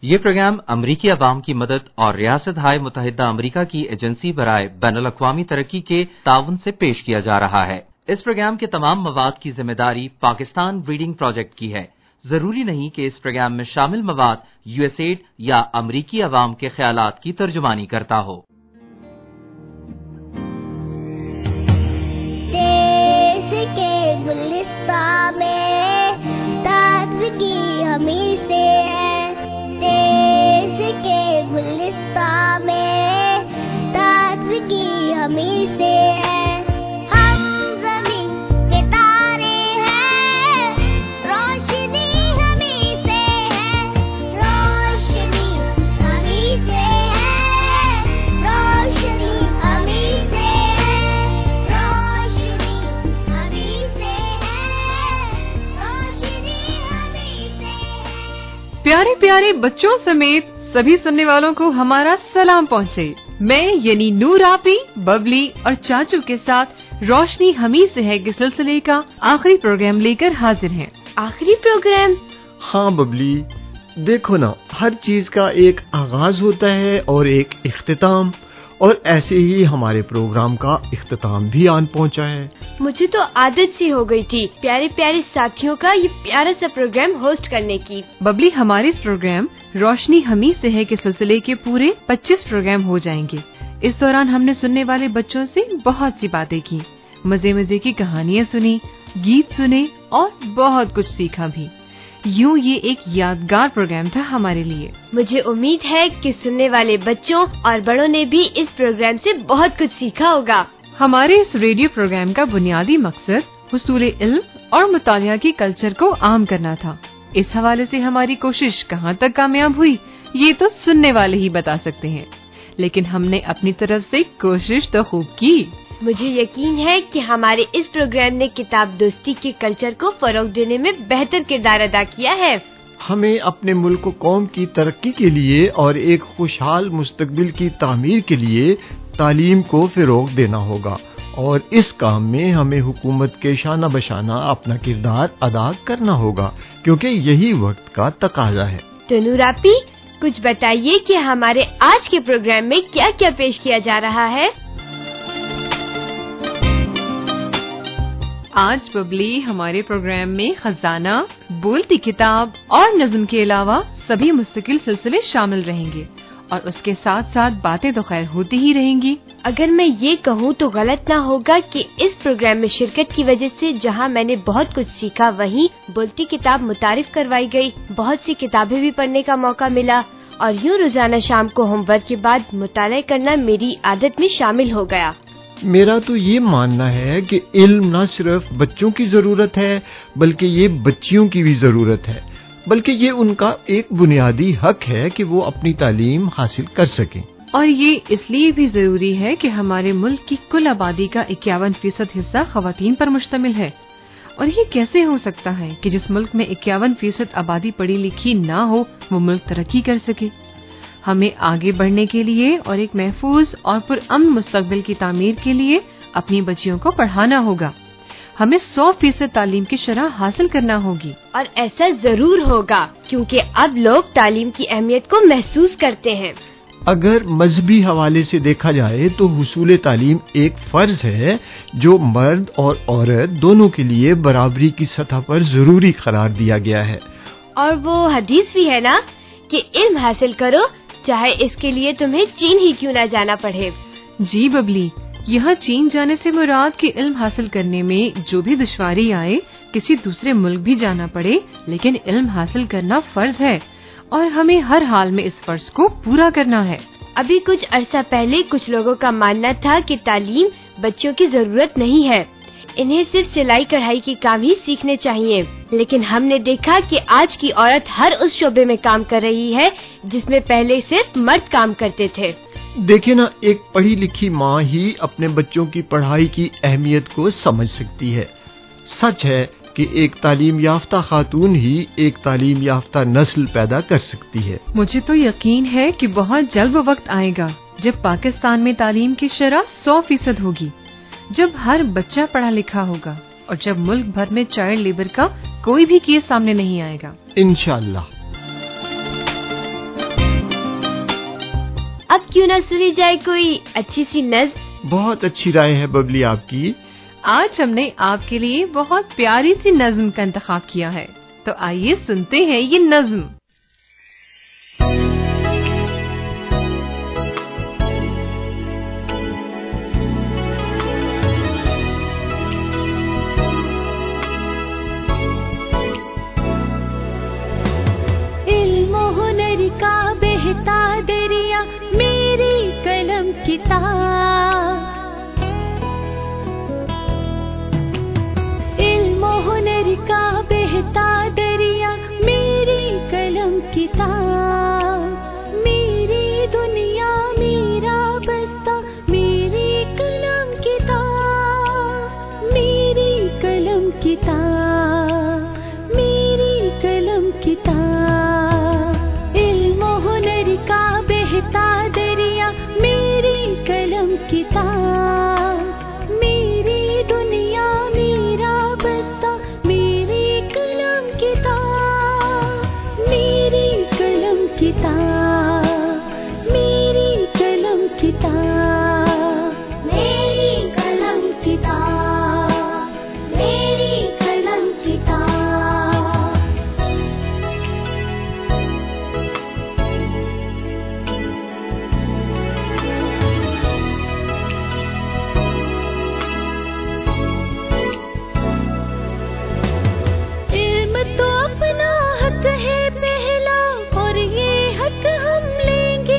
ये प्रोग्राम अमरीकी अवाम की मदद और रियासत-हाय मुत्तहिदा अमरीका की एजेंसी बराए बैनुल-अक़वामी तरक्की के ताउन से पेश किया जा रहा है। इस प्रोग्राम के तमाम मवाद की जिम्मेदारी पाकिस्तान रीडिंग प्रोजेक्ट की है। जरूरी नहीं कि इस प्रोग्राम में शामिल मवाद यूएसएड या अमरीकी अवाम के ख्यालात की तर्जुमानी करता हो। देश के गुलिस्तान में ताजगी हमी से है। देश के गुलिस्तान में ताजगी हमी से है। हम ज़मीं के तारे हैं, रोशनी हमी से है। रोशनी हमी से है। रोशनी हमी से है। रोशनी हमी से है। रोशनी हमी से है। प्यारे प्यारे बच्चों समेत सभी सुनने वालों को हमारा सलाम पहुँचे। मैं यानी नूर आपी, बबली और चाचू के साथ रोशनी हमी से है के सिलसिले का आखिरी प्रोग्राम लेकर हाजिर हैं। आखिरी प्रोग्राम? हाँ बबली, देखो ना, हर चीज का एक आगाज होता है और एक इख्तिताम, और ऐसे ही हमारे प्रोग्राम का इख्तिताम भी आन पहुंचा है। मुझे तो आदत सी हो गई थी प्यारे प्यारे साथियों का ये प्यारा सा प्रोग्राम होस्ट करने की। बबली, हमारे इस प्रोग्राम रोशनी हमी से है के सिलसिले के पूरे 25 प्रोग्राम हो जाएंगे। इस दौरान हमने सुनने वाले बच्चों से बहुत सी बातें की, मजे मजे की कहानियाँ सुनी, गीत सुने और बहुत कुछ सीखा भी। यूँ ये एक यादगार प्रोग्राम था हमारे लिए। मुझे उम्मीद है कि सुनने वाले बच्चों और बड़ों ने भी इस प्रोग्राम से बहुत कुछ सीखा होगा। हमारे इस रेडियो प्रोग्राम का बुनियादी मकसद हुसूल इल्म और मुतालिया की कल्चर को आम करना था। इस हवाले से हमारी कोशिश कहाँ तक कामयाब हुई ये तो सुनने वाले ही बता सकते हैं, लेकिन हमने अपनी तरफ से कोशिश तो खूब की। मुझे यकीन है कि हमारे इस प्रोग्राम ने किताब दोस्ती के कल्चर को फरोग देने में बेहतर किरदार अदा किया है। हमें अपने मुल्क कौम की तरक्की के लिए और एक खुशहाल मुस्तकबिल की तामीर के लिए तालीम को फिरोग देना होगा, और इस काम में हमें हुकूमत के शाना बशाना अपना किरदार अदा करना होगा, क्योंकि यही वक्त का तकाजा है। तो नूरापी, कुछ बताइए कि हमारे आज के प्रोग्राम में क्या क्या पेश किया जा रहा है। आज बबली, हमारे प्रोग्राम में खजाना, बोलती किताब और नज़्म के अलावा सभी मुस्तकिल सिलसिले शामिल रहेंगे, और उसके साथ साथ बातें तो खैर होती ही रहेंगी। अगर मैं ये कहूँ तो गलत ना होगा कि इस प्रोग्राम में शिरकत की वजह से जहाँ मैंने बहुत कुछ सीखा, वहीं बोलती किताब मुतारिफ करवाई गई, बहुत सी किताबें भी पढ़ने का मौका मिला, और यूँ रोजाना शाम को होमवर्क के बाद मुताला करना मेरी आदत में शामिल हो गया। मेरा तो ये मानना है कि इल्म न सिर्फ बच्चों की जरूरत है, बल्कि ये बच्चियों की भी जरूरत है, बल्कि ये उनका एक बुनियादी हक है कि वो अपनी तालीम हासिल कर सकें। और ये इसलिए भी जरूरी है कि हमारे मुल्क की कुल आबादी का 51% हिस्सा खवातीन पर मुश्तमिल है। और ये कैसे हो सकता है कि जिस मुल्क में 51% आबादी पढ़ी लिखी ना हो, वो मुल्क तरक्की कर सके। हमें आगे बढ़ने के लिए और एक महफूज और पुरअमन मुस्तकबिल की तामीर के लिए अपनी बच्चियों को पढ़ाना होगा। हमें 100% तालीम की शरह हासिल करना होगी, और ऐसा जरूर होगा क्योंकि अब लोग तालीम की अहमियत को महसूस करते हैं। अगर मजहबी हवाले से देखा जाए तो हुसूल तालीम एक फर्ज है जो मर्द और औरत दोनों के लिए बराबरी की सतह पर जरूरी करार दिया गया है। और वो हदीस भी है ना कि इल्म हासिल करो, चाहे इसके लिए तुम्हें चीन ही क्यों ना जाना पड़े। जी बबली, यहाँ चीन जाने से मुराद कि इल्म हासिल करने में जो भी दुश्वारी आए, किसी दूसरे मुल्क भी जाना पड़े, लेकिन इल्म हासिल करना फर्ज है और हमें हर हाल में इस फर्ज को पूरा करना है। अभी कुछ अरसा पहले कुछ लोगों का मानना था कि तालीम बच्चों की जरूरत नहीं है, इन्हें सिर्फ सिलाई कढ़ाई के काम ही सीखने चाहिए, लेकिन हमने देखा कि आज की औरत हर उस शोबे में काम कर रही है जिसमें पहले सिर्फ मर्द काम करते थे। देखिए ना, एक पढ़ी लिखी माँ ही अपने बच्चों की पढ़ाई की अहमियत को समझ सकती है। सच है कि एक तालीम याफ्ता खातून ही एक तालीम याफ्ता नस्ल पैदा कर सकती है। मुझे तो यकीन है कि बहुत जल्द वो वक्त आएगा जब पाकिस्तान में तालीम की शरह 100% होगी, जब हर बच्चा पढ़ा लिखा होगा और जब मुल्क भर में चाइल्ड लेबर का कोई भी केस सामने नहीं आएगा। इंशाअल्लाह। अब क्यों ना सुनी जाए कोई अच्छी सी नज्म। बहुत अच्छी राय है बबली आपकी। आज हमने आपके लिए बहुत प्यारी सी नज्म का इंतखाब किया है, तो आइए सुनते हैं ये नज्म। इल्म हुनर का बहता दरिया मेरी कलम किताब, इल्म हुनर का बहता दरिया मेरी कलम किताब, मेरी दुनिया मेरा बस्ता मेरी कलम किताब, मेरी कलम किताब, मेरी कलम किताब। इल्म हुनर का बहता दरिया मेरी कलम किताब, मेरी दुनिया मेरा बस्ता मेरी कलम किताब, मेरी कलम किताब, मेरी कलम किताब, मेरी कलम किताब, मेरी कलम किताब। इल्म तो अपना हक है पहला और ये हक हम लेंगे,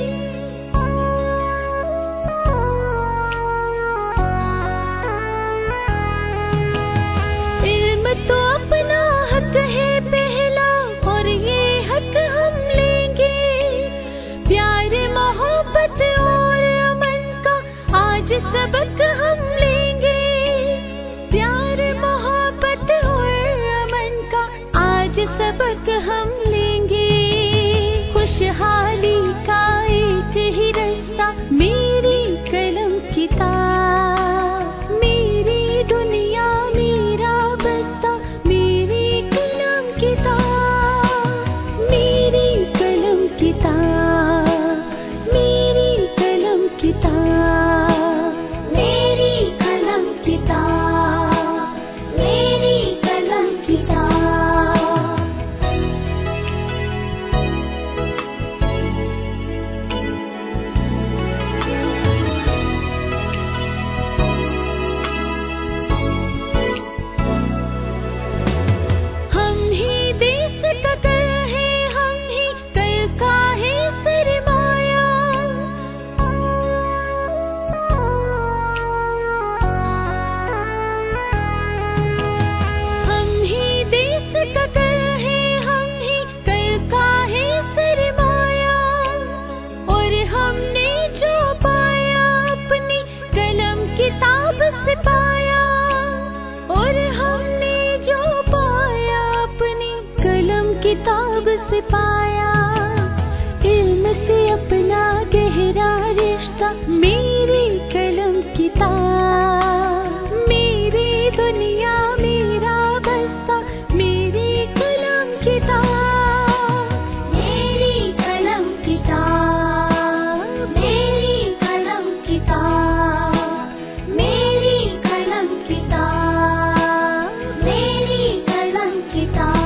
इल्म तो अपना हक है पहला और ये हक हम लेंगे, प्यार मोहब्बत और अमन का आज सबक हम लेंगे, प्यार मोहब्बत और अमन का आज सबक हम लेंगे, खुशहाली का एक ही रास्ता मेरी कलम किताब, मेरी दुनिया मेरा बस्ता मेरी कलम किताब, मेरी कलम किताब, मेरी कलम किताब, मेरी कलम किताब, मेरी कलम किताब। हम ही देश का कर है, हम ही कल का है सरमाया, हम ही देश का कर है, हम ही कल का है सरमाया, और हमने जो पाया अपनी कलम किताब से पाया, और हमने जो पाया अपनी कलम किताब से पाया, इल्म से अपना गहरा रिश्ता मेरी कलम किताब, मेरी दुनिया मेरा बस्ता मेरी कलम किताब, मेरी कलम किताब, मेरी कलम किताब, मेरी कलम किताब, मेरी कलम किताब।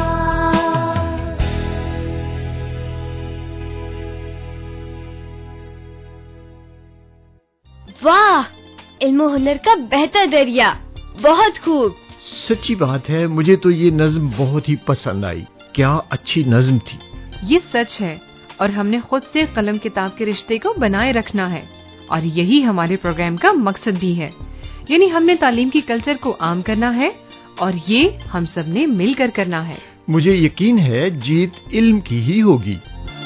वाह, इल्म हुनर का बहता दरिया, बहुत खूब। सच्ची बात है, मुझे तो ये नज्म बहुत ही पसंद आई। क्या अच्छी नज्म थी। ये सच है, और हमने खुद से कलम किताब के रिश्ते को बनाए रखना है, और यही हमारे प्रोग्राम का मकसद भी है। यानी हमने तालीम की कल्चर को आम करना है, और ये हम सब ने मिलकर करना है। मुझे यकीन है जीत इल्म की ही होगी।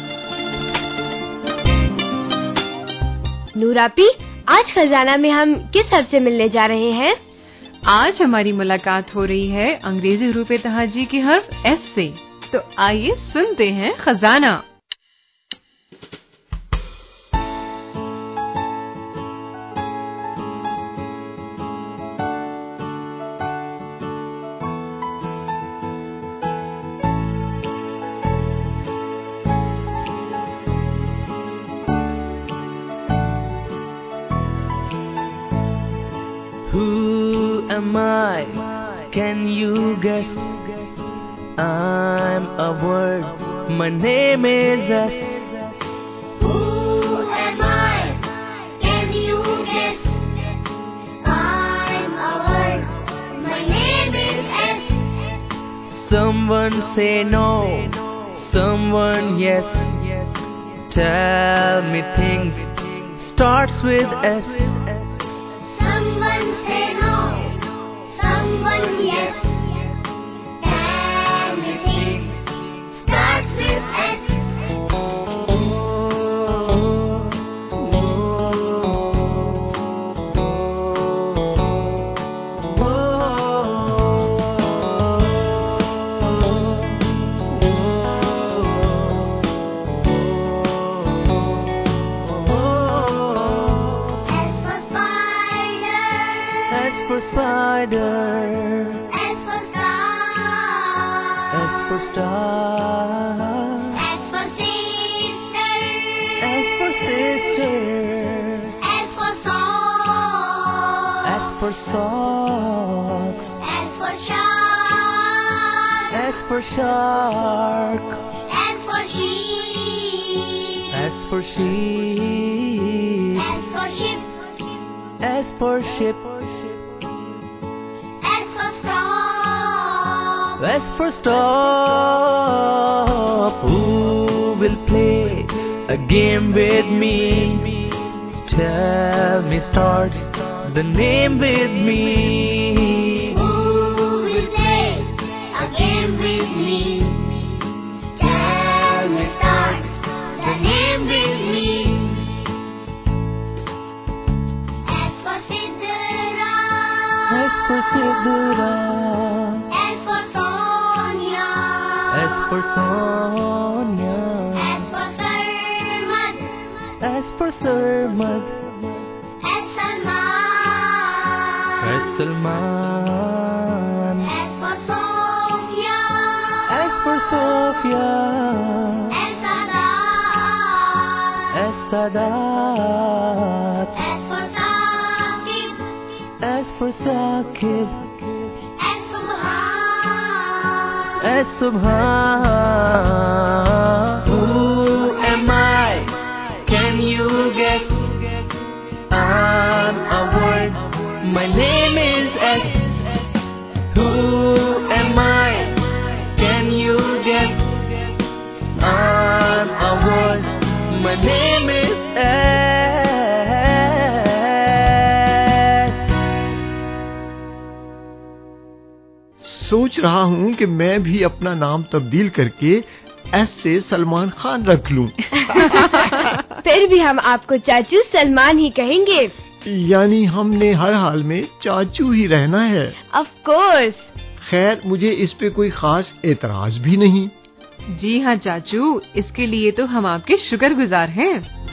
नूरापी, आज खजाना में हम किस हर्फ से मिलने जा रहे हैं? आज हमारी मुलाकात हो रही है अंग्रेजी हरूफ तहाजी के हर्फ एस से। तो आइए सुनते हैं खजाना। am I? Can you guess? I'm a word. My name is S. Who am I? Can you guess? I'm a word. My name is S. Someone say no, someone yes. Tell me things starts with S. Someone say no, someone yes. Anything starts with S. Spider. S for star. S for star. S for sister. S for sister. S for song. S for socks. S for shark. S for shark. S for sheep. S for sheep. S for ship. S for ship. S for stop. Who will play a game with me? Tell me start the name with me. Who will play a game with me? Tell me start the name with me. S for Sidra. S for Sidra. S for Sonia. S for Sonia. S for Sarmad. S for Sarmad. S Salman. S Salman. S for Sophia. S for Sophia. S Sadat. S Sadat. S for Saqib. S for Saqib. S Subhan. S Subhan. Who am I? Can you guess? I'm a word. My name is S. Who am I? Can you guess? I'm a word. My name is S. सोच रहा हूँ कि मैं भी अपना नाम तब्दील करके एस से सलमान खान रख लूं। फिर भी हम आपको चाचू सलमान ही कहेंगे। यानी हमने हर हाल में चाचू ही रहना है। Of course. खैर मुझे इस पे कोई खास एतराज भी नहीं। जी हाँ चाचू, इसके लिए तो हम आपके शुक्रगुजार हैं।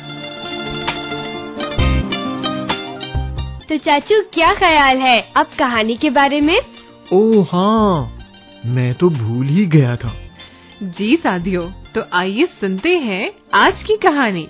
तो चाचू क्या ख्याल है अब कहानी के बारे में? ओह हाँ, मैं तो भूल ही गया था। जी साथियों, तो आइए सुनते हैं आज की कहानी।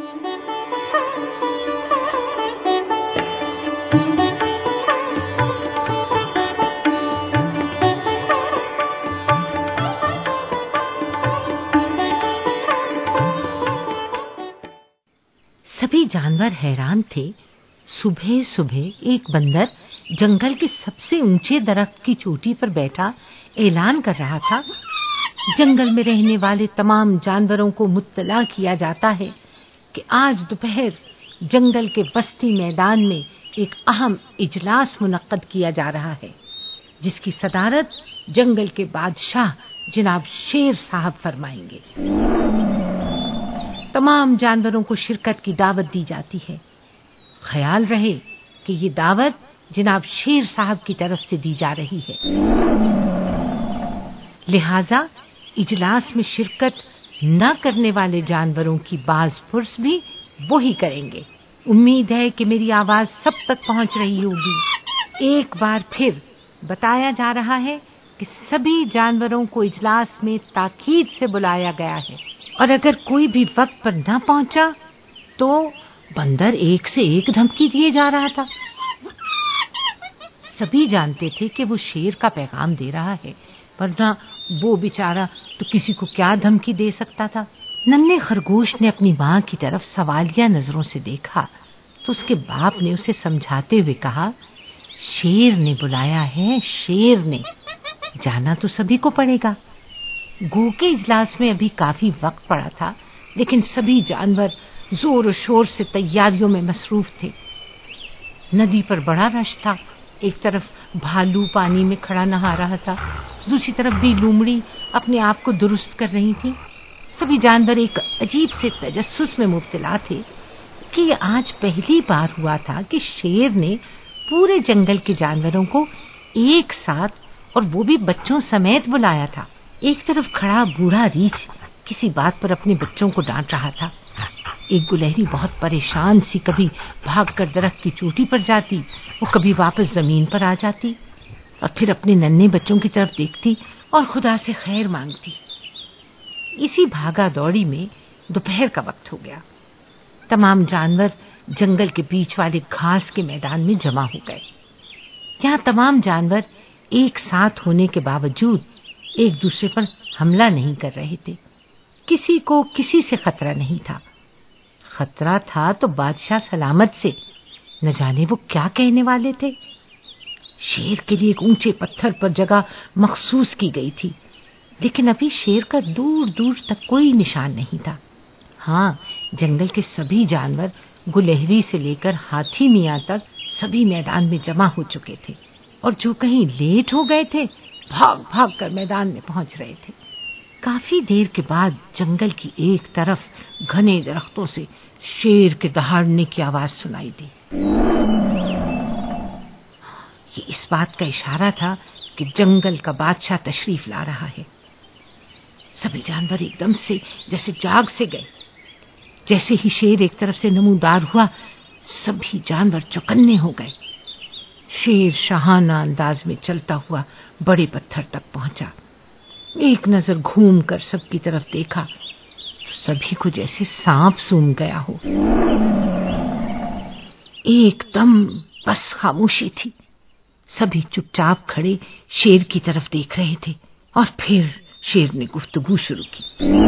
सभी जानवर हैरान थे। सुबह सुबह एक बंदर जंगल के सबसे ऊंचे दरख्त की चोटी पर बैठा ऐलान कर रहा था, जंगल में रहने वाले तमाम जानवरों को मुत्तला किया जाता है कि आज दोपहर जंगल के बस्ती मैदान में एक अहम इजलास मुनक्कद किया जा रहा है, जिसकी सदारत जंगल के बादशाह जनाब शेर साहब फरमाएंगे। तमाम जानवरों को शिरकत की दावत दी जाती है। ख्याल रहे कि ये दावत जनाब शेर साहब की तरफ से दी जा रही है, लिहाजा इजलास में शिरकत न करने वाले जानवरों की बाज फुर्स भी वो ही करेंगे। उम्मीद है कि मेरी आवाज सब तक पहुंच रही होगी। एक बार फिर बताया जा रहा है कि सभी जानवरों को इजलास में ताकीद से बुलाया गया है और अगर कोई भी वक्त पर न पहुंचा तो बंदर एक से एक धमकी दिए जा रहा था। सभी जानते थे कि वो शेर का पैगाम दे रहा है, वरना वो बेचारा तो किसी को क्या धमकी दे सकता था। नन्हे खरगोश ने अपनी माँ की तरफ सवालिया नजरों से देखा तो उसके बाप ने उसे समझाते हुए कहा, शेर ने बुलाया है, शेर ने, जाना तो सभी को पड़ेगा। गो के इजलास में अभी काफी वक्त पड़ा था, लेकिन सभी जानवर जोर और शोर से तैयारियों में मसरूफ थे। नदी पर बड़ा रश था। एक तरफ भालू पानी में खड़ा नहा रहा था, दूसरी तरफ भी लोमड़ी अपने आप को दुरुस्त कर रही थी। सभी जानवर एक अजीब से तजस्सुस में मुब्तला थे कि आज पहली बार हुआ था कि शेर ने पूरे जंगल के जानवरों को एक साथ, और वो भी बच्चों समेत, बुलाया था। एक तरफ खड़ा बूढ़ा रीछ किसी बात पर अपने बच्चों को डांट रहा था। एक गुलहरी बहुत परेशान सी कभी भागकर दरख्त की चोटी पर जाती, वो कभी वापस जमीन पर आ जाती और फिर अपने नन्हे बच्चों की तरफ देखती और खुदा से खैर मांगती। इसी भागा दौड़ी में दोपहर का वक्त हो गया। तमाम जानवर जंगल के बीच वाले घास के मैदान में जमा हो गए। यहाँ तमाम जानवर एक साथ होने के बावजूद एक दूसरे पर हमला नहीं कर रहे थे। किसी को किसी से खतरा नहीं था। खतरा था तो बादशाह सलामत से। न जाने वो क्या कहने वाले थे। शेर के लिए एक ऊंचे पत्थर पर जगह मखसूस की गई थी, लेकिन अभी शेर का दूर दूर तक कोई निशान नहीं था। हाँ, जंगल के सभी जानवर गुलहरी से लेकर हाथी मियाँ तक सभी मैदान में जमा हो चुके थे, और जो कहीं लेट हो गए थे भाग भाग कर मैदान में पहुंच रहे थे। काफी देर के बाद जंगल की एक तरफ घने दरख्तों से शेर के दहाड़ने की आवाज सुनाई दी। ये इस बात का इशारा था कि जंगल का बादशाह तशरीफ ला रहा है। सभी जानवर एकदम से जैसे जाग से गए। जैसे ही शेर एक तरफ से नमूदार हुआ, सभी जानवर चौकन्ने हो गए। शेर शाहाना अंदाज में चलता हुआ बड़े पत्थर तक पहुंचा। एक नजर घूम कर सबकी तरफ देखा तो सभी को जैसे सांप सूंघ गया हो। एकदम बस खामोशी थी। सभी चुपचाप खड़े शेर की तरफ देख रहे थे, और फिर शेर ने गुफ्तगू शुरू की।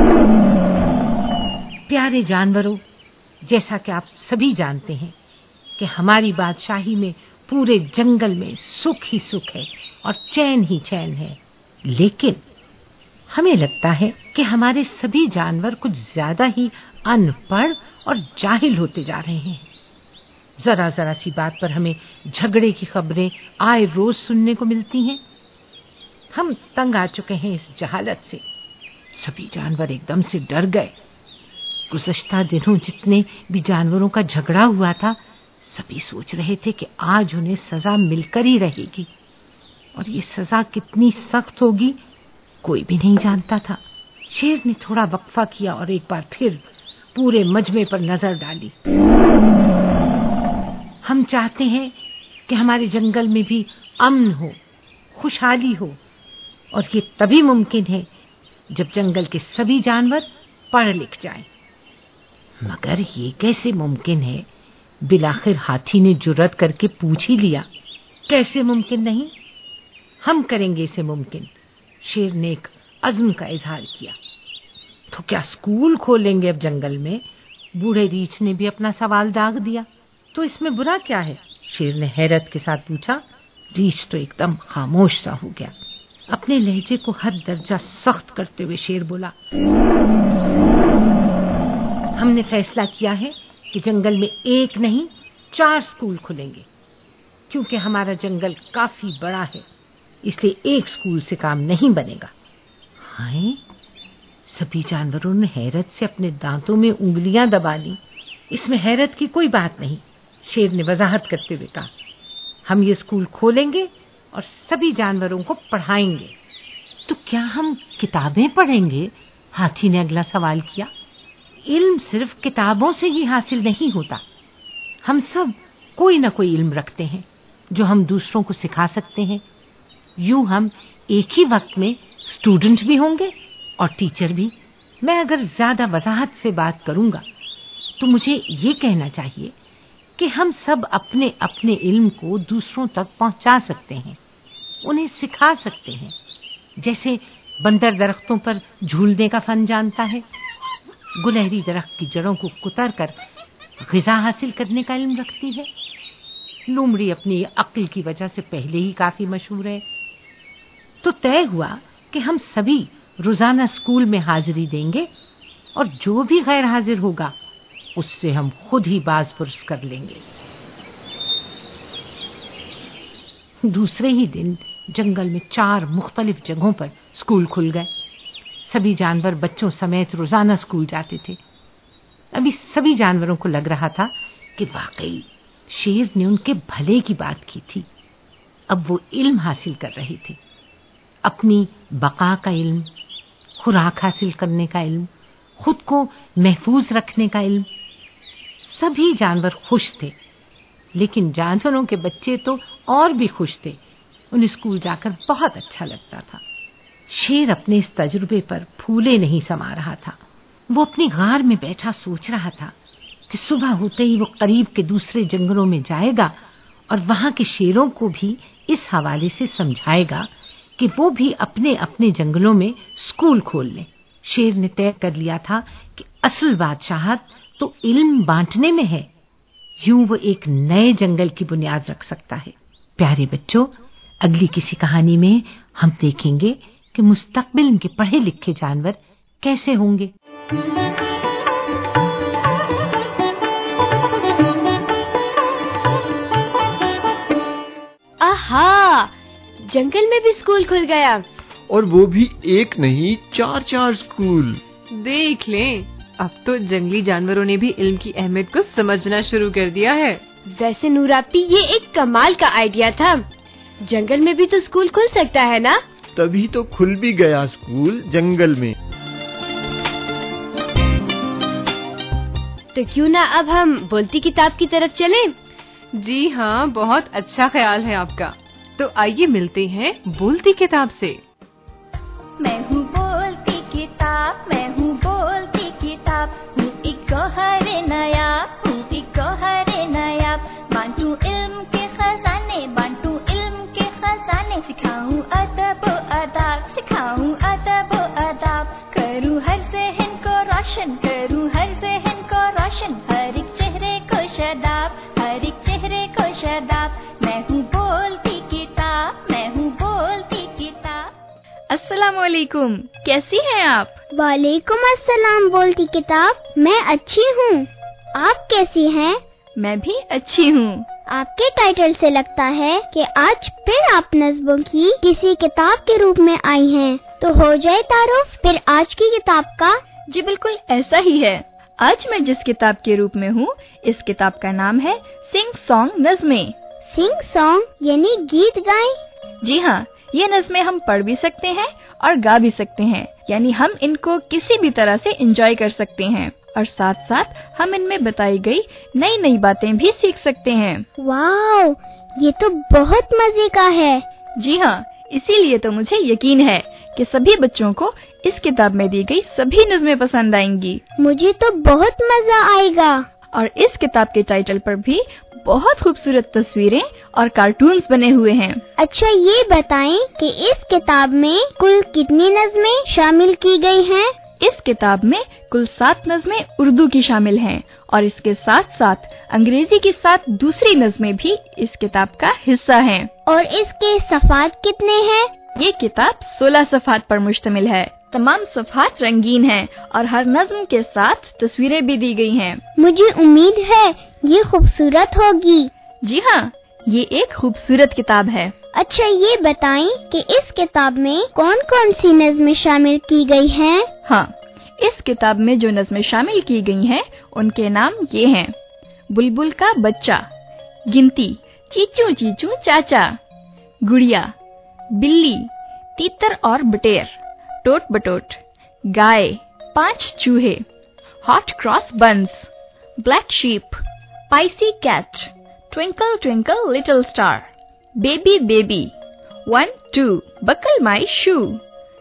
प्यारे जानवरों, जैसा कि आप सभी जानते हैं कि हमारी बादशाही में पूरे जंगल में सुख ही सुख है और चैन ही चैन है, लेकिन हमें लगता है कि हमारे सभी जानवर कुछ ज्यादा ही अनपढ़ और जाहिल होते जा रहे हैं। जरा जरा सी बात पर हमें झगड़े की खबरें आए रोज सुनने को मिलती हैं। हम तंग आ चुके हैं इस जहालत से। सभी जानवर एकदम से डर गए। गुज़श्ता दिनों जितने भी जानवरों का झगड़ा हुआ था, सभी सोच रहे थे कि आज उन्हें सजा मिलकर ही रहेगी, और ये सजा कितनी सख्त होगी कोई भी नहीं जानता था। शेर ने थोड़ा वक्फा किया और एक बार फिर पूरे मजमे पर नजर डाली। हम चाहते हैं कि हमारे जंगल में भी अमन हो, खुशहाली हो, और ये तभी मुमकिन है जब जंगल के सभी जानवर पढ़ लिख जाएं। मगर ये कैसे मुमकिन है? बिलाखिर हाथी ने जुर्रत करके पूछ ही लिया। कैसे मुमकिन नहीं? हम करेंगे इसे मुमकिन। शेर ने एक अज़्म का इजहार किया। तो क्या स्कूल खोलेंगे अब जंगल में? बूढ़े रीछ ने भी अपना सवाल दाग दिया। तो इसमें बुरा क्या है? शेर ने हैरत के साथ पूछा। रीछ तो एकदम खामोश सा हो गया। अपने लहजे को हद दर्जा सख्त करते हुए शेर बोला, हमने फैसला किया है कि जंगल में एक नहीं 4 स्कूल खुलेंगे। क्योंकि हमारा जंगल काफी बड़ा है, इसलिए एक स्कूल से काम नहीं बनेगा। हाय, सभी जानवरों ने हैरत से अपने दांतों में उंगलियां दबा ली। इसमें हैरत की कोई बात नहीं। शेर ने वजाहत करते हुए कहा, हम ये स्कूल खोलेंगे और सभी जानवरों को पढ़ाएंगे। तो क्या हम किताबें पढ़ेंगे? हाथी ने अगला सवाल किया। इल्म सिर्फ किताबों से ही हासिल नहीं होता। हम सब कोई ना कोई इल्म रखते हैं जो हम दूसरों को सिखा सकते हैं। यूं हम एक ही वक्त में स्टूडेंट भी होंगे और टीचर भी। मैं अगर ज्यादा वजाहत से बात करूंगा तो मुझे ये कहना चाहिए कि हम सब अपने अपने इल्म को दूसरों तक पहुंचा सकते हैं, उन्हें सिखा सकते हैं। जैसे बंदर दरख्तों पर झूलने का फन जानता है, गुलहरी दरख्त की जड़ों को कुतर कर ग़िज़ा हासिल करने का इल्म रखती है, लोमड़ी अपनी अक्ल की वजह से पहले ही काफी मशहूर है। तो तय हुआ कि हम सभी रोजाना स्कूल में हाजिरी देंगे और जो भी गैर हाजिर होगा उससे हम खुद ही बाज पुरस कर लेंगे। दूसरे ही दिन जंगल में 4 मुख्तलिफ जगहों पर स्कूल खुल गए। सभी जानवर बच्चों समेत रोजाना स्कूल जाते थे। अभी सभी जानवरों को लग रहा था कि वाकई शेर ने उनके भले की बात की थी। अब वो इल्म हासिल कर रहे थे, अपनी बका का इल्म, खुराक हासिल करने का इल्म, खुद को महफूज रखने का इल्म। सभी जानवर खुश थे, लेकिन जानवरों के बच्चे तो और भी खुश थे। उन्हें स्कूल जाकर बहुत अच्छा लगता था। शेर अपने इस तजुर्बे पर फूले नहीं समा रहा था। वो अपनी गार में बैठा सोच रहा था कि सुबह होते ही वो करीब के दूसरे जंगलों में जाएगा और वहां के शेरों को भी इस हवाले से समझाएगा कि वो भी अपने अपने जंगलों में स्कूल खोल लें। शेर ने तय कर लिया था कि असल बादशाहत तो इल्म बांटने में है। यूं वो एक नए जंगल की बुनियाद रख सकता है। प्यारे बच्चों, अगली किसी कहानी में हम देखेंगे कि मुस्तकबिल के पढ़े लिखे जानवर कैसे होंगे। आहा, जंगल में भी स्कूल खुल गया। और वो भी एक नहीं 4-4 स्कूल। देख लें, अब तो जंगली जानवरों ने भी इल्म की अहमियत को समझना शुरू कर दिया है। वैसे नूरापी, ये एक कमाल का आइडिया था। जंगल में भी तो स्कूल खुल सकता है ना? तभी तो खुल भी गया स्कूल जंगल में। तो क्यों ना अब हम बोलती किताब की तरफ चलें? जी हाँ, बहुत अच्छा ख्याल है आपका। तो आइए मिलते हैं बोलती किताब से। मैं हूँ बोलती किताब, मैं हूँ बोलती किताब, हूँ एक गौहर नायाब, हूँ एक गौहर नायाब। बांटूं इल्म के खजाने, बांटूं इल्म के खजाने, सिखाऊं अदब व अदाब, सिखाऊं अदब व अदाब। करूँ हर ज़हन को रोशन, करूँ हर ज़हन को रोशन, हर एक चेहरे को शादाब, हर एक चेहरे को शादाब। मैं हूँ बोलती किताब, मैं हूँ बोलती किताब। अस्सलामुअलैकुम, कैसी हैं आप? वालेकुम अस्सलाम बोलती किताब, मैं अच्छी हूँ। आप कैसी हैं? मैं भी अच्छी हूँ। आपके टाइटल से लगता है कि आज फिर आप नज़्मों की किसी किताब के रूप में आई हैं। तो हो जाए तारुफ फिर आज की किताब का। जी बिल्कुल ऐसा ही है। आज मैं जिस किताब के रूप में हूँ, इस किताब का नाम है सिंग सॉन्ग नज़्में। सिंग सॉन्ग यानी गीत गाएं? जी हाँ, ये नज़्में हम पढ़ भी सकते हैं और गा भी सकते हैं, यानी हम इनको किसी भी तरह से एंजॉय कर सकते हैं और साथ साथ हम इनमें बताई गई नई नई बातें भी सीख सकते हैं। वाओ, ये तो बहुत मजे का है। जी हाँ, इसीलिए तो मुझे यकीन है कि सभी बच्चों को इस किताब में दी गई सभी नज़्में पसंद आएंगी। मुझे तो बहुत मजा आएगा। और इस किताब के टाइटल पर भी बहुत खूबसूरत तस्वीरें और कार्टून्स बने हुए हैं। अच्छा, ये बताएं कि इस किताब में कुल कितनी नज़्में शामिल की गई हैं? इस किताब में कुल 7 नज़्में उर्दू की शामिल हैं और इसके साथ साथ अंग्रेजी की 7 दूसरी नज़्में भी इस किताब का हिस्सा हैं। और इसके सफ़ात कितने हैं? ये किताब 16 सफ़ात पर मुश्तमिल है। तमाम सफ़ात रंगीन हैं और हर नज़्म के साथ तस्वीरें भी दी गई हैं। मुझे उम्मीद है ये खूबसूरत होगी। जी हाँ, ये एक खूबसूरत किताब है। अच्छा, ये बताएं कि इस किताब में कौन कौन सी नज़्में शामिल की गई हैं? हाँ, इस किताब में जो नज़्में शामिल की गई हैं उनके नाम ये हैं: बुलबुल का बच्चा, गिनती, चीचू चीचू चाचा, गुड़िया, बिल्ली, तीतर और बटेर, टोट बटोट, गाय, 5 चूहे, hot cross buns, black sheep, pussy cat, twinkle twinkle little star, baby baby, 1 2 buckle my shoe,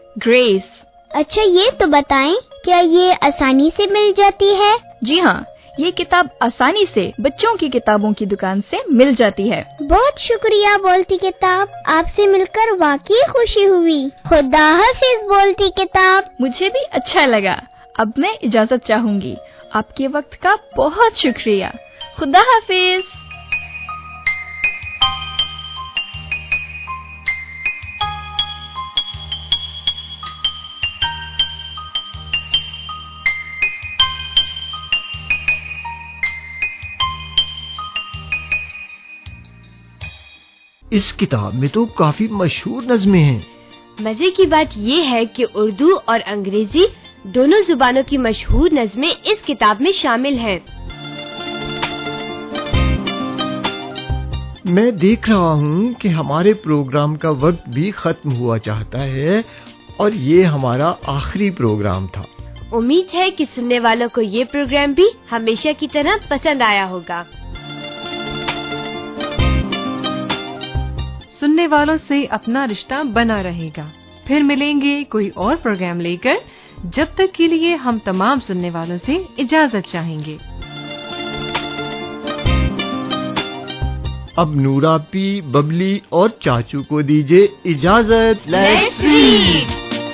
grace. अच्छा, ये तो बताएं क्या ये आसानी से मिल जाती है? जी हाँ, ये किताब आसानी से बच्चों की किताबों की दुकान से मिल जाती है। बहुत शुक्रिया बोलती किताब, आपसे मिलकर वाकई खुशी हुई। खुदा हाफिज बोलती किताब। मुझे भी अच्छा लगा। अब मैं इजाजत चाहूंगी। आपके वक्त का बहुत शुक्रिया। खुदा हाफिज। इस किताब में तो काफी मशहूर नज़्में हैं। मजे की बात ये है कि उर्दू और अंग्रेजी दोनों जुबानों की मशहूर नज़्में इस किताब में शामिल हैं। मैं देख रहा हूँ कि हमारे प्रोग्राम का वक्त भी खत्म हुआ चाहता है और ये हमारा आखिरी प्रोग्राम था। उम्मीद है कि सुनने वालों को ये प्रोग्राम भी हमेशा की तरह पसंद आया होगा। सुनने वालों से अपना रिश्ता बना रहेगा। फिर मिलेंगे कोई और प्रोग्राम लेकर। जब तक के लिए हम तमाम सुनने वालों से इजाजत चाहेंगे। अब नूरा पी, बबली और चाचू को दीजिए इजाजत। Let's read.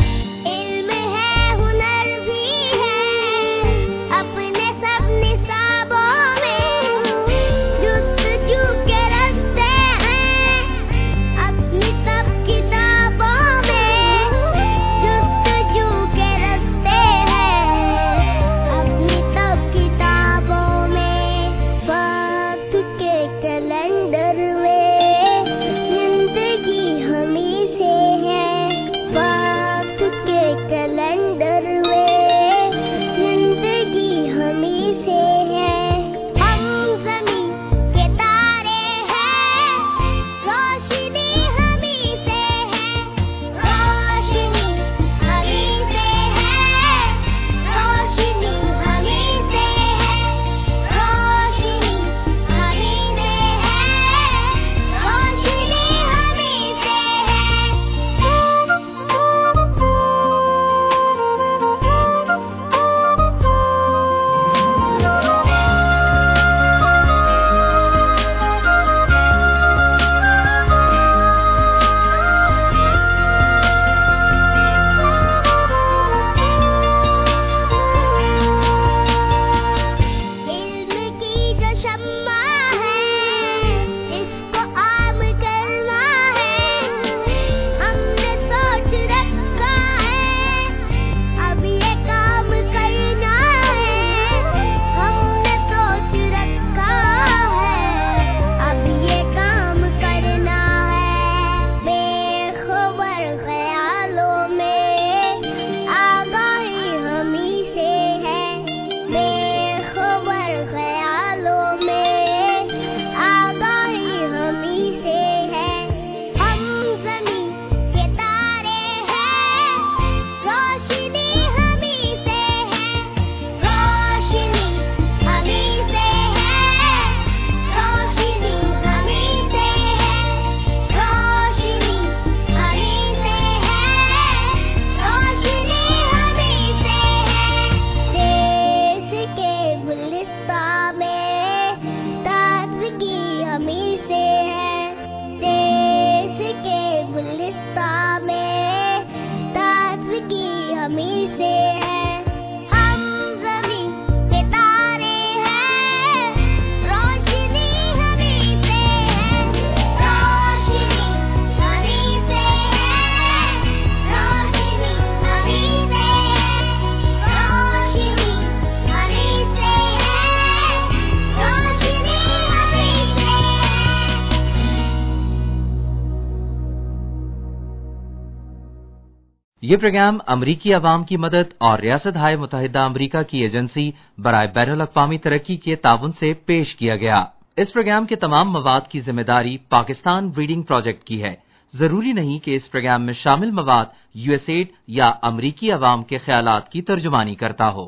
ये प्रोग्राम अमरीकी अवाम की मदद और रियासत-ए मुत्तहिदा अमरीका की एजेंसी बराए बैनुल-अक़वामी तरक्की के ताउन से पेश किया गया। इस प्रोग्राम के तमाम मवाद की जिम्मेदारी पाकिस्तान रीडिंग प्रोजेक्ट की है। जरूरी नहीं कि इस प्रोग्राम में शामिल मवाद यूएसएड या अमरीकी अवाम के ख्यालात की तर्जुमानी करता हो।